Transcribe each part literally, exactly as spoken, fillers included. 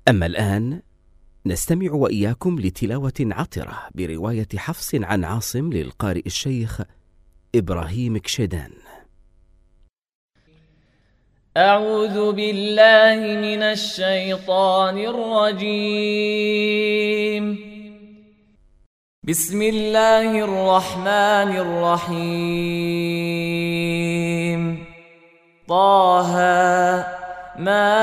أما الآن نستمع وإياكم لتلاوة عطرة برواية حفص عن عاصم للقارئ الشيخ إبراهيم كشيدان. أعوذ بالله من الشيطان الرجيم. بسم الله الرحمن الرحيم. طه ما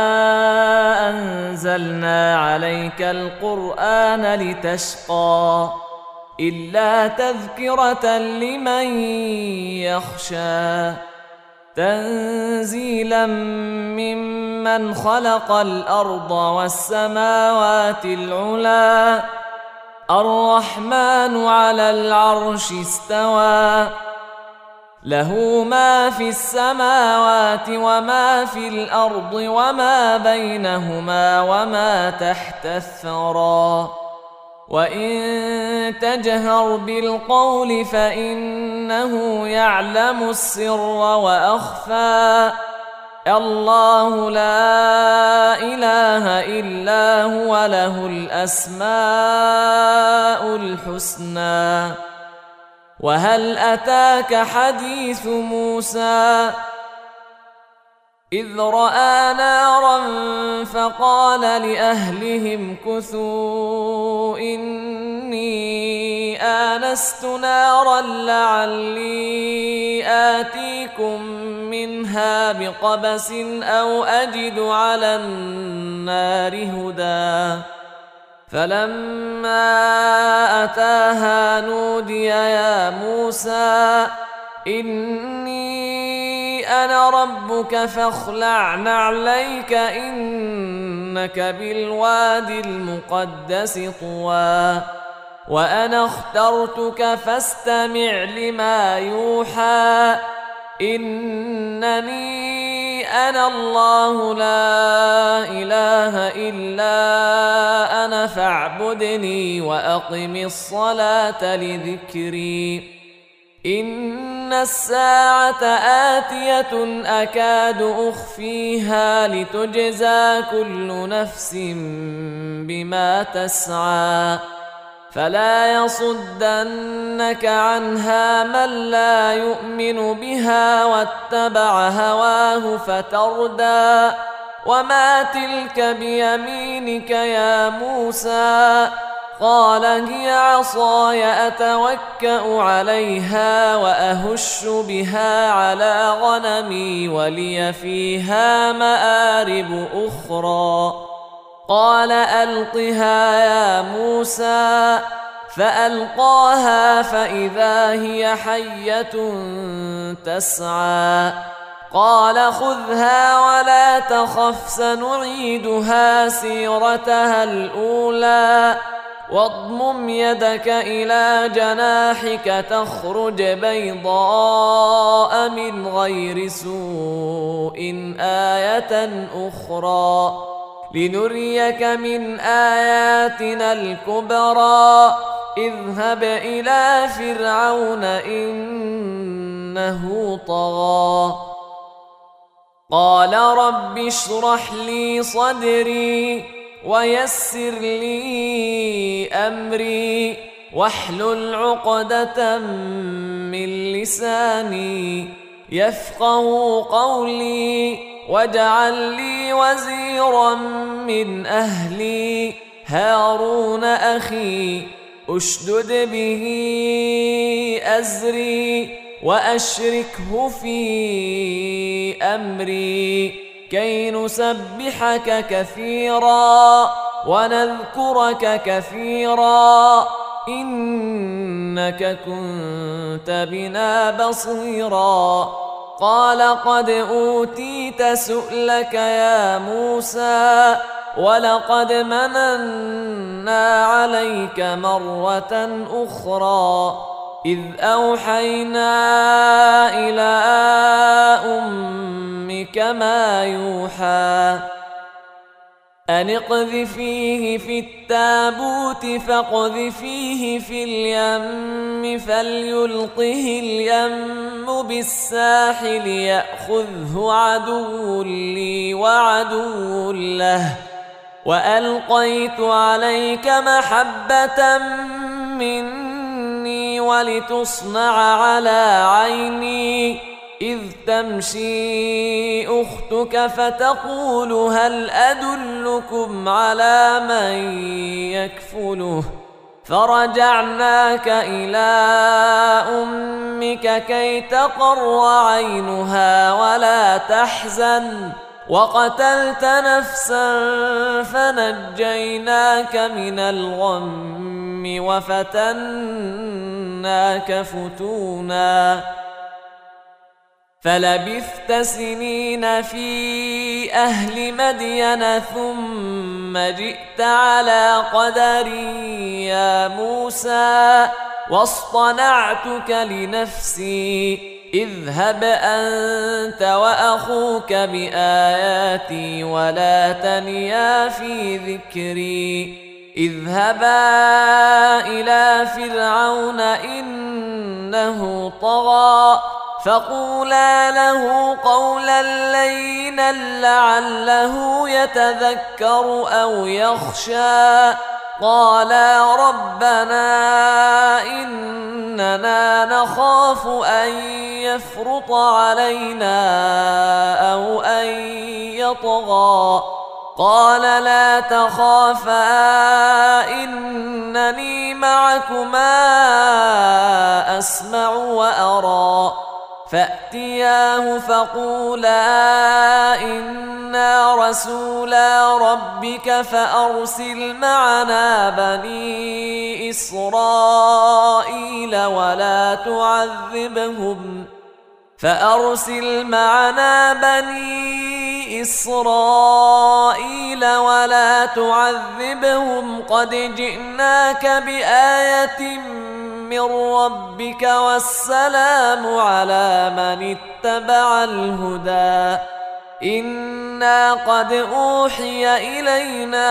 أنزلنا عليك القرآن لتشقى إلا تذكرة لمن يخشى تنزيلا ممن خلق الأرض والسماوات العلى الرحمن على العرش استوى له ما في السماوات وما في الأرض وما بينهما وما تحت الثرى وإن تجهر بالقول فإنه يعلم السر وأخفى الله لا إله إلا هو له الأسماء الحسنى. وهل أتاك حديث موسى إذ رأى نارا فقال لأهلهم كثوا إني آنست نارا لعلي آتيكم منها بقبس أو أجد على النار هدى فلما أتاها نودي يا موسى إني أنا ربك فاخلع نعليك إنك بالوادي المقدس طوى وأنا اخترتك فاستمع لما يوحى إنني أنا الله لا إله إلا أنا فاعبدني وأقم الصلاة لذكري إن الساعة آتية أكاد أخفيها لتجزى كل نفس بما تسعى فلا يصدنك عنها من لا يؤمن بها واتبع هواه فتردى وما تلك بيمينك يا موسى قال هي عصاي أتوكأ عليها وأهش بها على غنمي ولي فيها مآرب أخرى قال ألقها يا موسى فألقاها فإذا هي حية تسعى قال خذها ولا تخف سنعيدها سيرتها الأولى واضمم يدك إلى جناحك تخرج بيضاء من غير سوء آية أخرى لنريك من آياتنا الكبرى اذهب إلى فرعون إنه طغى قال رب اشرح لي صدري ويسر لي أمري واحلل عقدة من لساني يفقهوا قولي واجعل لي وزيرا من أهلي هارون أخي أشدد به أزري وأشركه في أمري كي نسبحك كثيرا ونذكرك كثيرا إنك كنت بنا بصيرا قال قد أوتيت سؤلك يا موسى ولقد مننا عليك مرة أخرى إذ أوحينا إلى أمك ما يوحى أن اقذفيه في التابوت فاقذفيه في اليم فليلقه اليم بالساحل يأخذه عدو لي وعدو له وألقيت عليك محبة مني ولتصنع على عيني إذ تمشي أختك فتقول هل أدلكم على من يكفله فرجعناك إلى أمك كي تقر عينها ولا تحزن وقتلت نفسا فنجيناك من الغم وفتناك فتونا فلبثت سنين في أهل مدين ثم جئت على قدري يا موسى واصطنعتك لنفسي اذهب أنت وأخوك بآياتي ولا تنيا في ذكري اذهبا إلى فرعون إنه طغى فقولا له قولا لينا لعله يتذكر أو يخشى قالا ربنا إننا نخاف أن يفرط علينا أو أن يطغى قال لا تخافا إنني معكما أسمع وأرى فأتياه فقولا إنا رسولا ربك فأرسل معنا بني إسرائيل ولا تعذبهم فأرسل معنا بني إسرائيل ولا تعذبهم قد جئناك بآية من ربك والسلام على من اتبع الهدى إنا قد أوحي إلينا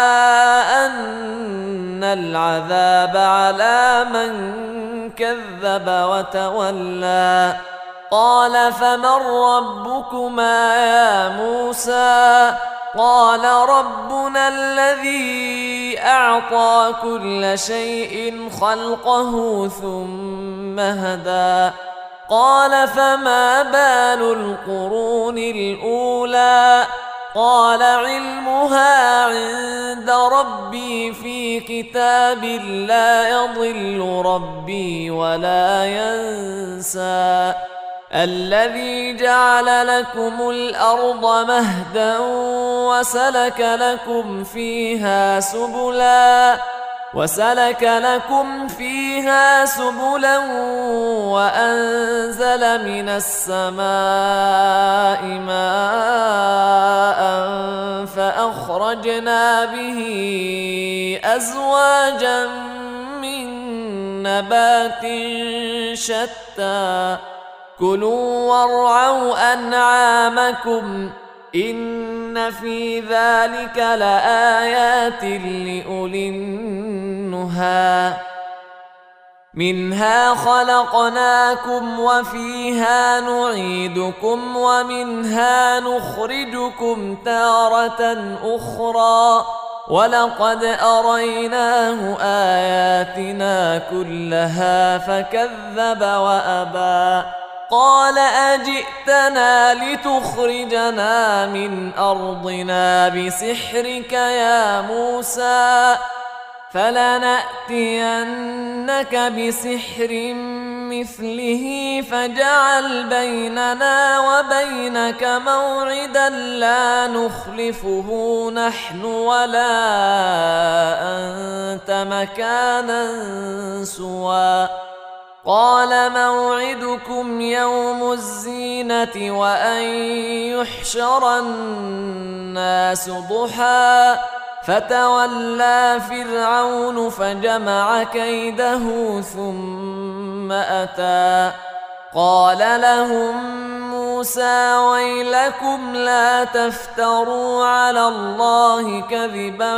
أن العذاب على من كذب وتولى قال فمن ربكما يا موسى قال ربنا الذي أعطى كل شيء خلقه ثم هدى قال فما بال القرون الأولى قال علمها عند ربي في كتاب لا يضل ربي ولا ينسى الذي جعل لكم الأرض مهدا وسلك لكم فيها سبلا وسلك لكم فيها سبلا وأنزل من السماء ماء فأخرجنا به أزواجا من نبات شتى كلوا وارعوا أنعامكم إن في ذلك لآيات لأولي النهى منها خلقناكم وفيها نعيدكم ومنها نخرجكم تارة أخرى ولقد أريناه آياتنا كلها فكذب وأبى قال أجئتنا لتخرجنا من أرضنا بسحرك يا موسى فلنأتينك بسحر مثله فاجعل بيننا وبينك موعدا لا نخلفه نحن ولا أنت مكانا سوى قال موعدكم يوم الزينة وأن يحشر الناس ضحى فتولى فرعون فجمع كيده ثم أتى قال لهم موسى ويلكم لا تفتروا على الله كذبا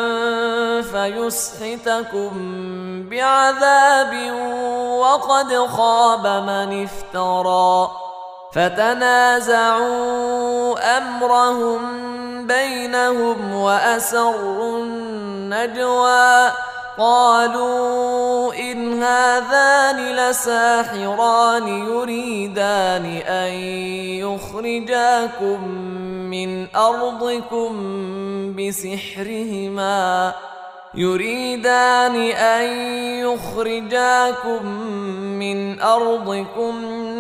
فيسحتكم بعذاب وقد خاب من افترى فتنازعوا أمرهم بينهم وأسروا النجوى قالوا إن هذان لساحران يريدان أن يخرجاكم من أرضكم بسحرهما يريدان أن يخرجاكم من أرضكم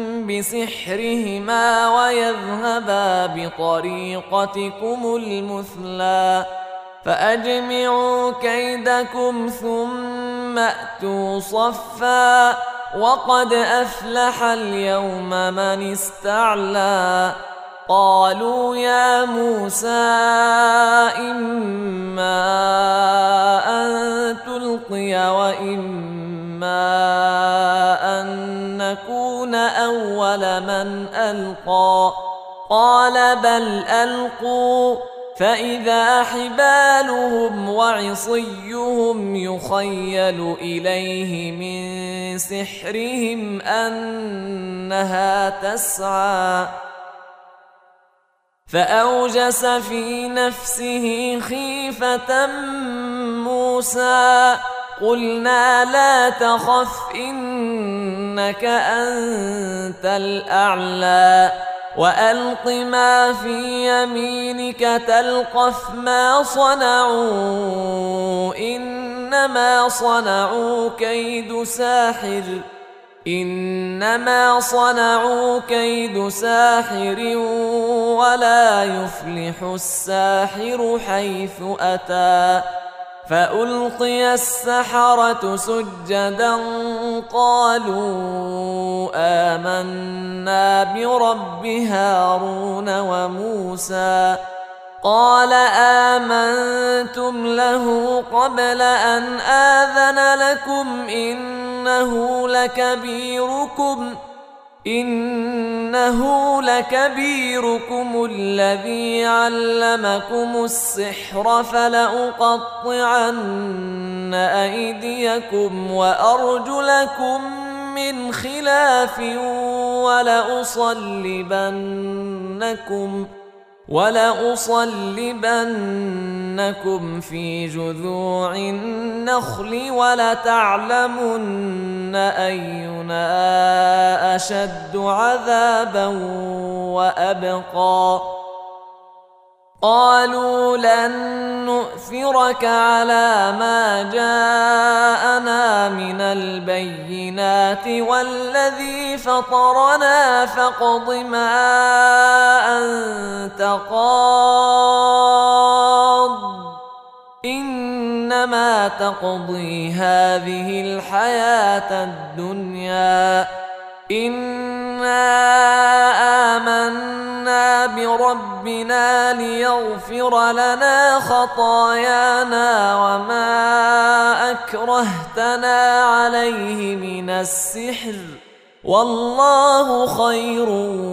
بسحرهما ويذهبا بطريقتكم المثلى فأجمعوا كيدكم ثم أتوا صفا وقد أفلح اليوم من استعلى قالوا يا موسى إما أن تلقي وإما أن نكون أول من ألقى قال بل ألقوا فإذا حبالهم وعصيهم يخيل إليه من سحرهم أنها تسعى فأوجس في نفسه خيفة موسى قلنا لا تخف إنك أنت الأعلى وألق ما في يمينك تلقف ما صنعوا إنما صنعوا كيد ساحر إنما صنعوا كيد ساحر ولا يفلح الساحر حيث أتى فألقي السحرة سجدا قالوا آمنا برب هارون وموسى قال آمنتم له قبل أن آذن لكم إنه لكبيركم إنه لكبيركم الذي علمكم السحر فلأقطعن أيديكم وأرجلكم من خلاف ولأصلبنكم ولأصلبنكم في جذوع النخل ولتعلمن أينا أشد عذابا وأبقى قالوا لن نؤثرك على ما جاءنا من البينات والذي فطرنا فاقض ما أنت قاض إنما تقضي هذه الحياة الدنيا إنا آمنا بربنا ليغفر لنا خطايانا وما أكرهتنا عليه من السحر والله خير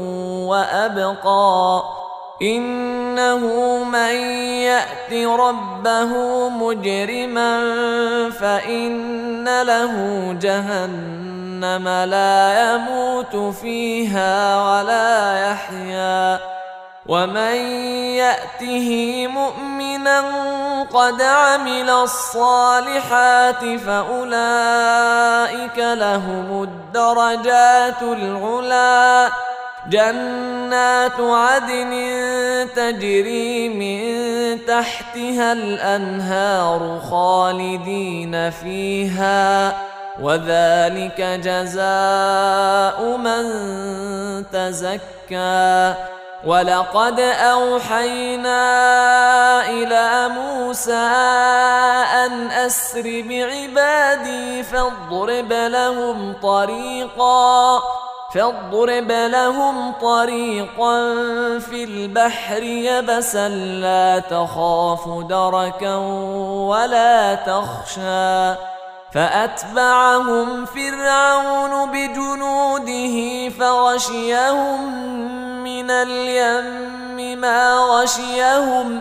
وأبقى إنه من يأت ربه مجرما فإن له جهنم لا يموت فيها ولا يحيا ومن يأته مؤمنا قد عمل الصالحات فأولئك لهم الدرجات العلى جنات عدن تجري من تحتها الأنهار خالدين فيها وذلك جزاء من تزكى ولقد أوحينا إلى موسى أن أسر بعبادي فاضرب لهم طريقا فاضرب لهم طريقا في البحر يبسا لا تخاف دركا ولا تخشى فأتبعهم فرعون بجنوده فغشيهم من اليم ما غشيهم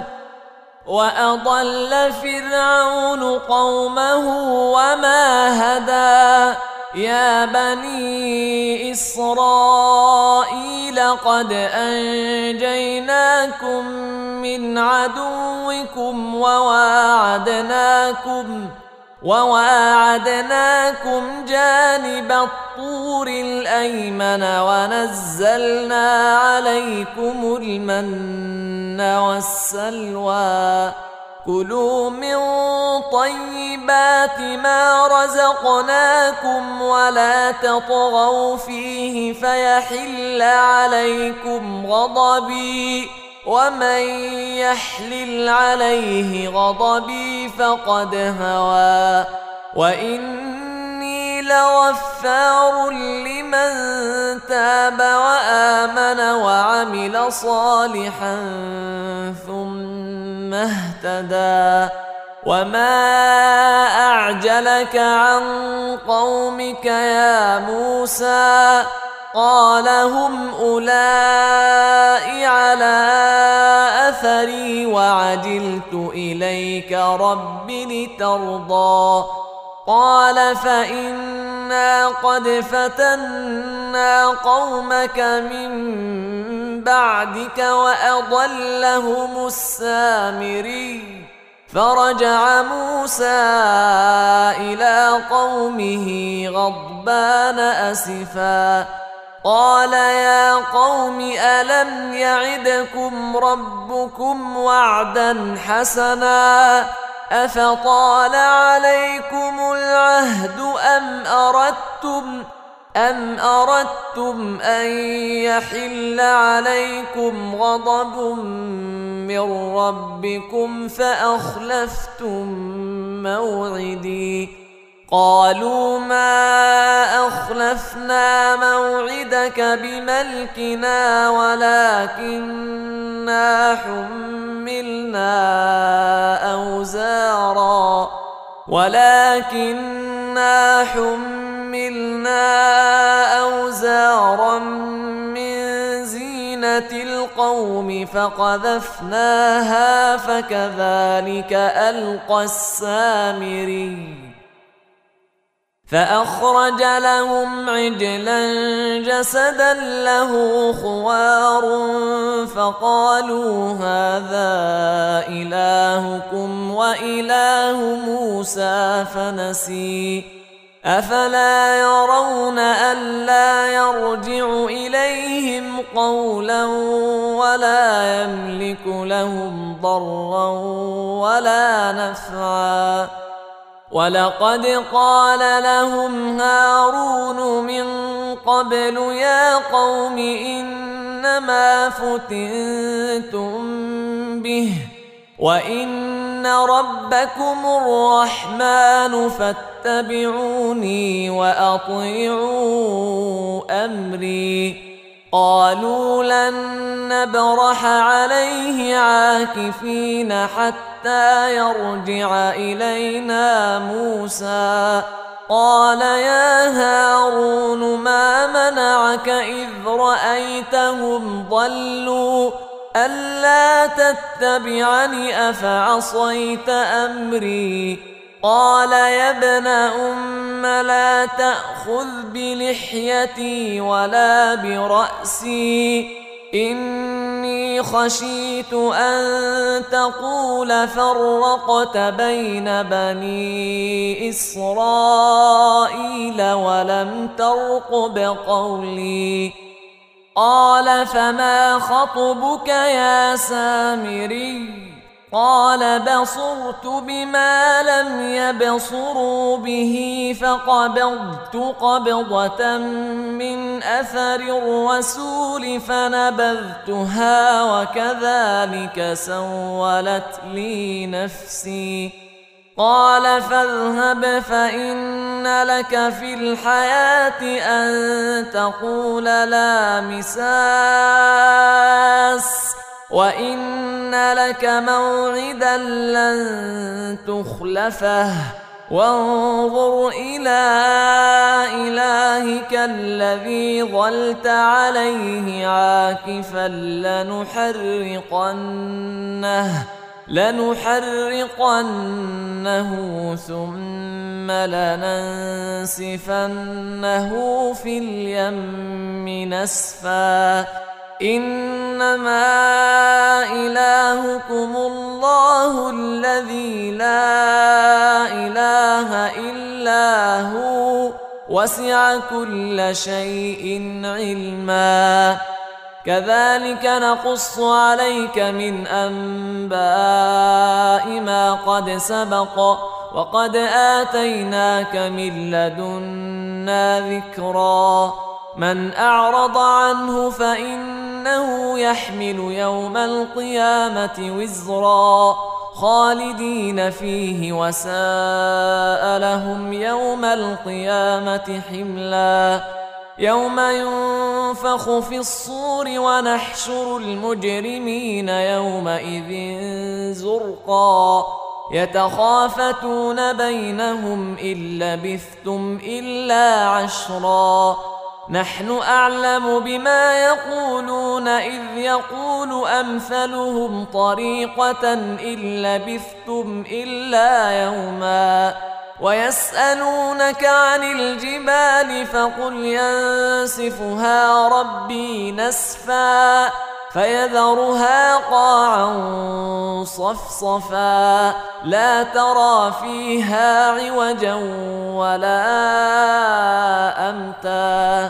وأضل فرعون قومه وما هدى يا بني إسرائيل لقد أنجيناكم من عدوكم وواعدناكم وواعدناكم جانب الطور الأيمن ونزلنا عليكم المن والسلوى كلوا من طيبات ما رزقناكم ولا تطغوا فيه فيحل عليكم غضبي ومن يحلل عليه غضبي فقد هوى وإني لغفار لمن تاب وآمن وعمل صالحا ثم اهتدى وما أعجلك عن قومك يا موسى قال هم أولئك على أثري وعجلت إليك رب لترضى قال فإنا قد فتنا قومك من بعدك وأضلهم السامري فرجع موسى إلى قومه غضبان أسفا قال يا قوم ألم يعدكم ربكم وعدا حسنا أفطال عليكم العهد أم أردتم أم أردتم أن يحل عليكم غضب من ربكم فأخلفتم موعدي قالوا ما أخلفنا موعدك بملكنا ولكننا حملنا أوزارا ولكننا حملنا أوزارا من زينة القوم فقذفناها فكذلك ألقى السامري فأخرج لهم عجلا جسدا له خوار فقالوا هذا إلهكم وإله موسى فنسي أفلا يرون ألا يرجع إليهم قولا ولا يملك لهم ضرا ولا نفعا ولقد قال لهم هارون من قبل يا قوم إنما فتنتم به وإن ربكم الرحمن فاتبعوني وأطيعوا أمري قالوا لن نبرح عليه عاكفين حتى يرجع إلينا موسى قال يا هارون ما منعك إذ رأيتهم ضلوا ألا تتبعني أفعصيت أمري قال يا ابن أم لا تأخذ بلحيتي ولا برأسي إني خشيت أن تقول فرقت بين بني إسرائيل ولم ترقب قولي قال فما خطبك يا سامري قال بصرت بما لم يبصروا به فقبضت قبضة من أثر الرسول فنبذتها وكذلك سولت لي نفسي قال فاذهب فإن لك في الحياة أن تقول لا مساس وإن لك موعدا لن تخلفه وانظر إلى إلهك الذي ظلت عليه عاكفا لنحرقنه لنحرقنه ثم لننسفنه في اليم نسفا إنما إلهكم الله الذي لا إله إلا هو وسع كل شيء علما كذلك نقص عليك من أنباء ما قد سبق وقد آتيناك من لدنا ذكرا من أعرض عنه فإنه يحمل يوم القيامة وزرا خالدين فيه وساء لهم يوم القيامة حملا يوم ينفخ في الصور ونحشر المجرمين يومئذ زرقا يتخافتون بينهم إن لبثتم إلا عشرا نحن أعلم بما يقولون إذ يقول أمثلهم طريقة إن لبثتم إلا يوما ويسألونك عن الجبال فقل ينسفها ربي نسفا فيذرها قاعا صفصفا لا ترى فيها عوجا ولا أمتا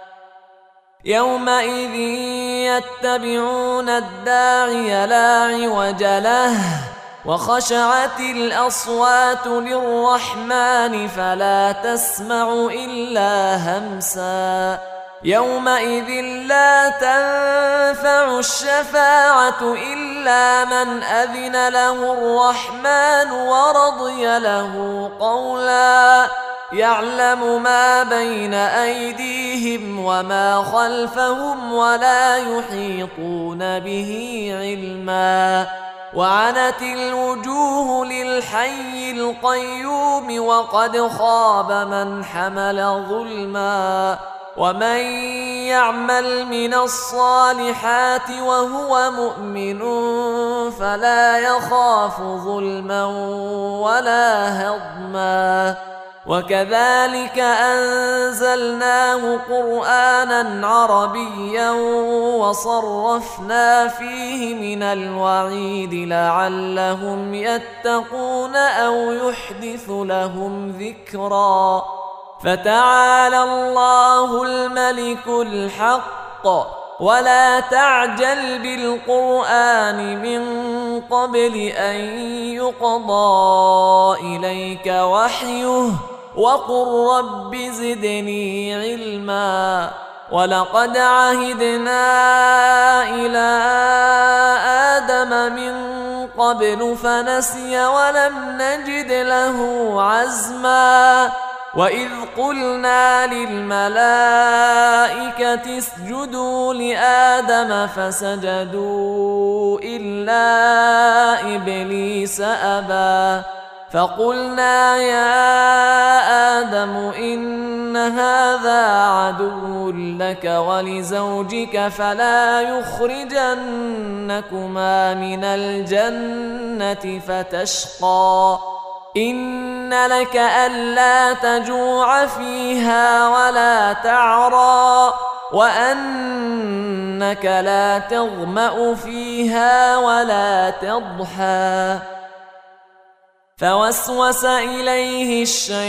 يومئذ يتبعون الداعي لا عوج له وخشعت الأصوات للرحمن فلا تسمع إلا همسا يومئذ لا تنفع الشفاعة إلا من أذن له الرحمن ورضي له قولا يعلم ما بين أيديهم وما خلفهم ولا يحيطون به علما وعنت الوجوه للحي القيوم وقد خاب من حمل ظلما ومن يعمل من الصالحات وهو مؤمن فلا يخاف ظلما ولا هضما وكذلك أنزلناه قرآنا عربيا وصرفنا فيه من الوعيد لعلهم يتقون أو يحدث لهم ذكرا فتعالى الله الملك الحق ولا تعجل بالقرآن من قبل أن يقضى إليك وحيه وقل رب زدني علما ولقد عهدنا إلى آدم من قبل فنسي ولم نجد له عزما وإذ قلنا للملائكة اسجدوا لآدم فسجدوا إلا إبليس أبى فقلنا يا آدم إن هذا عدو لك ولزوجك فلا يخرجنكما من الجنة فتشقى إن لك ألا تجوع فيها ولا تعرى وأنك لا تظمأ فيها ولا تضحى فوسوس إليه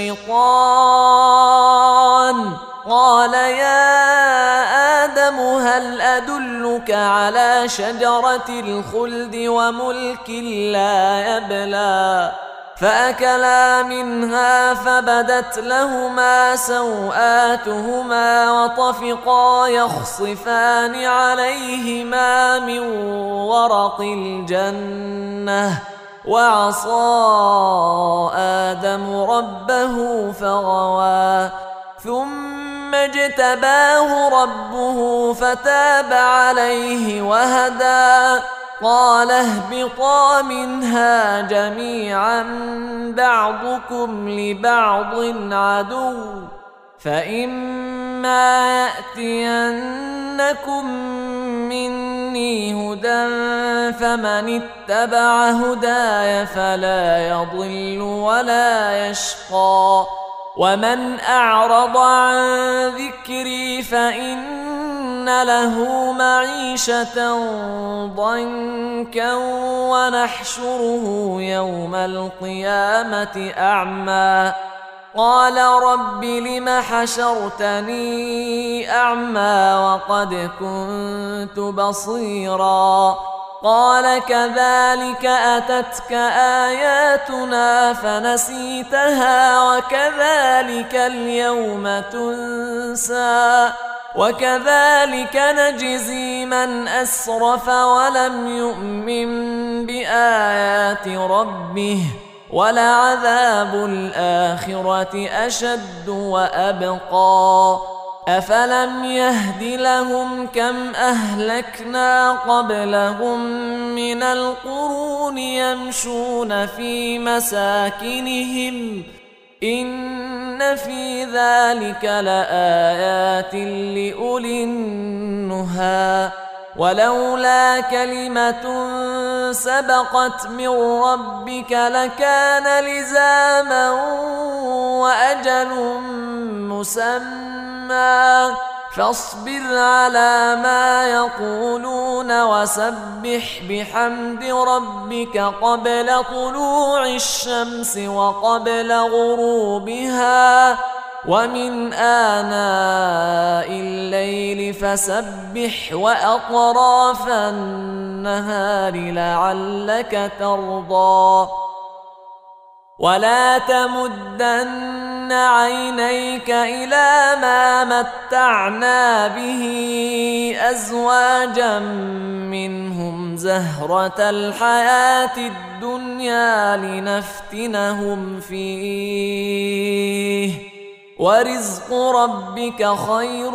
الشيطان قال يا آدم هل أدلك على شجرة الخلد وملك لا يبلى فأكلا منها فبدت لهما سوآتهما وطفقا يخصفان عليهما من ورق الجنة وعصى آدم ربه فغوى ثم اجتباه ربه فتاب عليه وهدى قال اهبطا منها جميعا بعضكم لبعض عدو فإما يأتينكم مني هدى فمن اتبع هداي فلا يضل ولا يشقى ومن أعرض عن ذكري فإن له معيشة ضنكا ونحشره يوم القيامة أعمى قال رب لم حشرتني أعمى وقد كنت بصيرا قال كذلك أتتك آياتنا فنسيتها وكذلك اليوم تنسى وكذلك نجزي من أسرف ولم يؤمن بآيات ربه ولعذاب الآخرة أشد وأبقى أفلم يهد لهم كم أهلكنا قبلهم من القرون يمشون في مساكنهم إن في ذلك لآيات لأولي النهى ولولا كلمة سبقت من ربك لكان لزاما وأجل مسمى فاصبر على ما يقولون وسبح بحمد ربك قبل طلوع الشمس وقبل غروبها ومن آناء الليل فسبح وأطراف النهار لعلك ترضى ولا تمدن عينيك إلى ما متعنا به أزواجا منهم زهرة الحياة الدنيا لنفتنهم فيه ورزق ربك خير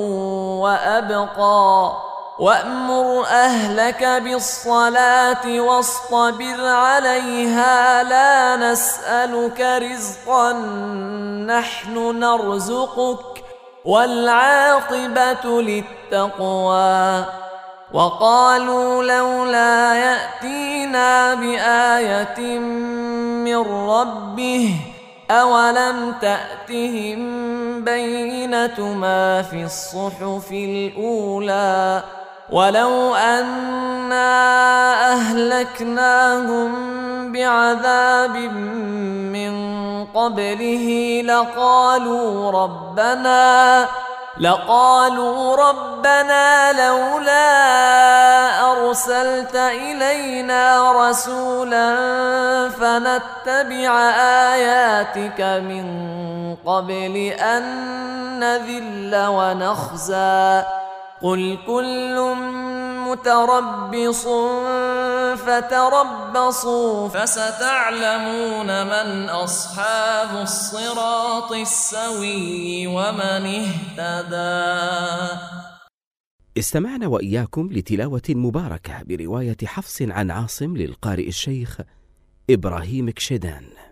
وأبقى وأمر أهلك بالصلاة واصطبر عليها لا نسألك رزقا نحن نرزقك والعاقبة للتقوى وقالوا لولا يأتينا بآية من ربه أولم تأتهم بينة ما في الصحف الأولى ولو أنا أهلكناهم بعذاب من قبله لقالوا ربنا لقالوا ربنا لولا أرسلت إلينا رسولا فنتبع آياتك من قبل أن نذل ونخزى قل كل متربص فتربصوا فستعلمون من أصحاب الصراط السوي ومن اهتدى. استمعنا وإياكم لتلاوة مباركة برواية حفص عن عاصم للقارئ الشيخ إبراهيم كشيدان.